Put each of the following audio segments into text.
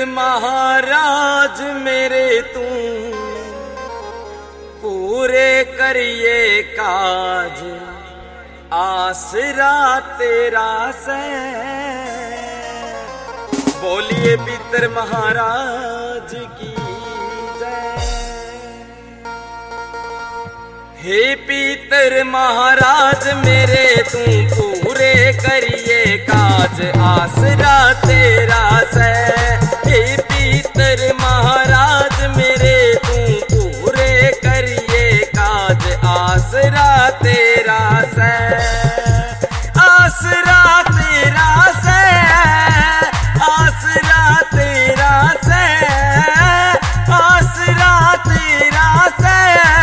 महाराज मेरे तू पूरे करिए काज, आसरा तेरा से। बोलिए पितर महाराज की जय। हे पितर महाराज मेरे तू पूरे करिए काज, आसरा तेरा से। हे पितर महाराज मेरे तू पूरे करिए काज, आसरा तेरा से। आसरा तेरा से, आसरा तेरा से, आसरा तेरा से,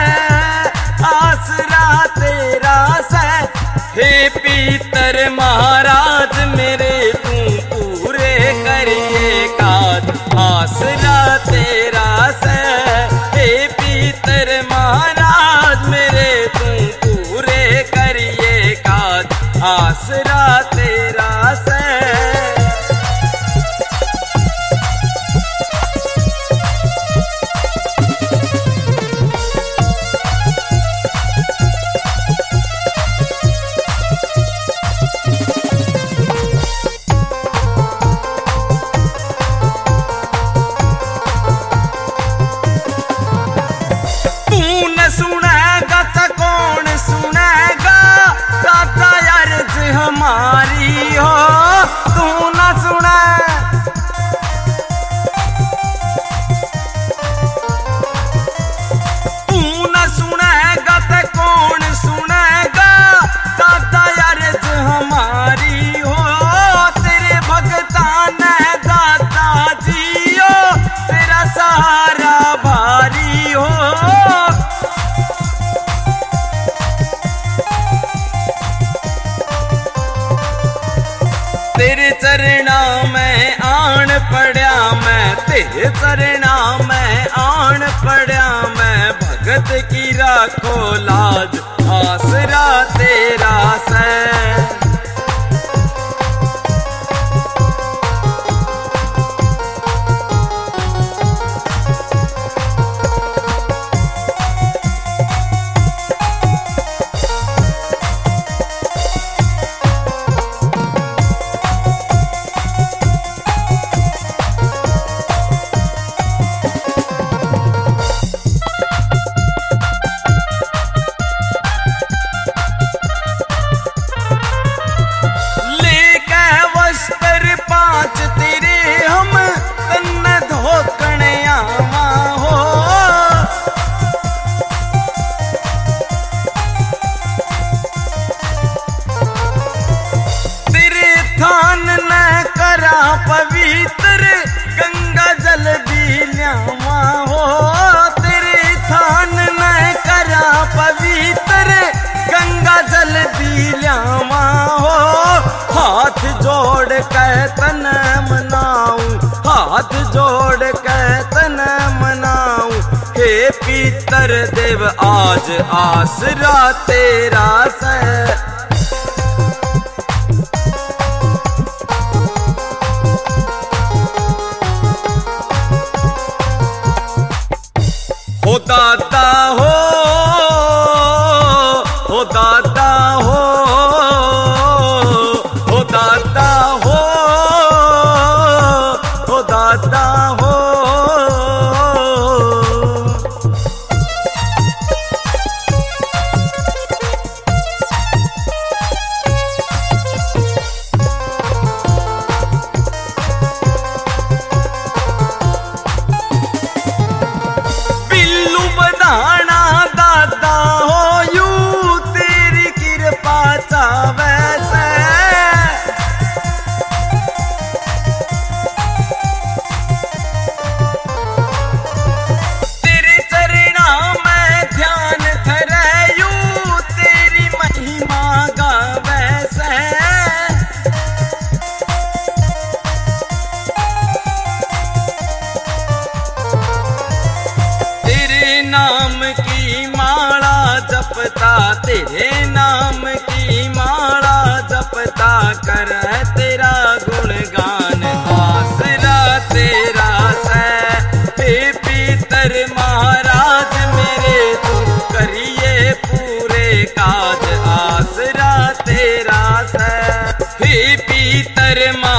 आसरा तेरा से। हे पितर महाराज मेरे तू पूरे करिए काज, आसरा तेरा से। हे पितर महाराज मेरे तू पूरे करिए काज, आसरा तेरा से। सुनेगा तो कौन सुनेगा, दादा अर्ज हमारी हो। तू न सुने, तू न सुनेगा तो कौन सुनेगा, दादा अर्ज हमारी हो। तेरे भगतान दादा जी हो, तेरा सहारा भारी हो। तेरे चरणा में आन पड़ा मैं, तेरे चरणा में आन पड़ा मैं। भगत की राखो लाज, आसरा तेरा से। पवित्र गंगा जल भी ल्यावा हो। तेरे थान न करा पवित्र गंगा जल भी ल्यावा हो। हाथ जोड़ के तन मनाऊं, हाथ जोड़ के तन मनाऊं। हे पितर देव आज आसरा तेरा से। हो दाता हो, हो दाता हो, हो दाता हो, हो दाता हो। दादा हो यू तेरी कृपा चावे से। तेरे चरणा में ध्यान धरे यू तेरी महिमा गावे से। तेरे नाम की माला जपता, तेरे नाम की माला जपता कर तेरा गुणगान, आसरा तेरा अरमान